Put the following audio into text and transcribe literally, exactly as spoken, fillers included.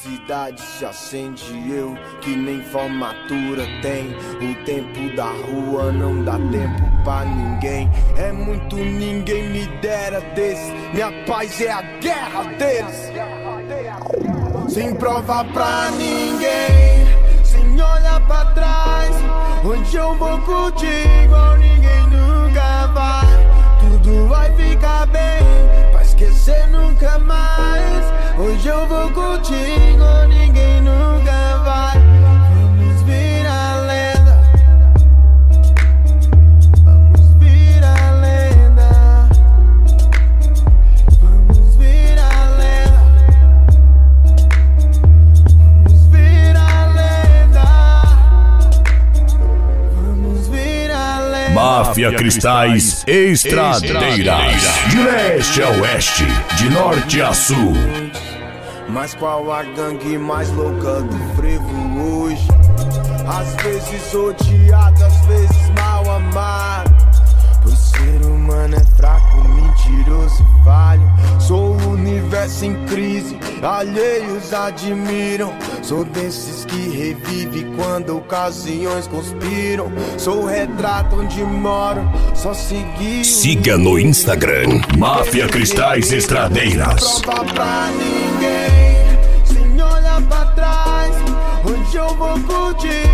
cidade se acende, eu que nem formatura tem. O tempo da rua não dá tempo pra ninguém. É muito ninguém me dera desse. Minha paz é a guerra deles. Sem prova pra ninguém, sem olhar pra trás. Onde eu vou contigo, ninguém nunca vai. Tudo vai ficar bem, pra esquecer nunca mais. Hoje eu vou contigo, ninguém nunca vai. Vamos virar lenda, vamos virar lenda, vamos virar lenda, vamos virar lenda, vamos virar lenda. Máfia Cristais Estradeiras, de leste a oeste, de norte a sul. Mas qual a gangue mais louca do frevo hoje? Às vezes odiado, às vezes mal amado. Pois ser humano é fraco, mentiroso e falho. Sou o universo em crise, alheios admiram. Sou desses que revive quando ocasiões conspiram. Sou o retrato onde moro, só seguir. Siga no Instagram, Máfia Cristais Estradeiras. Prova pra ninguém, sem olhar pra trás. Onde eu vou curtir.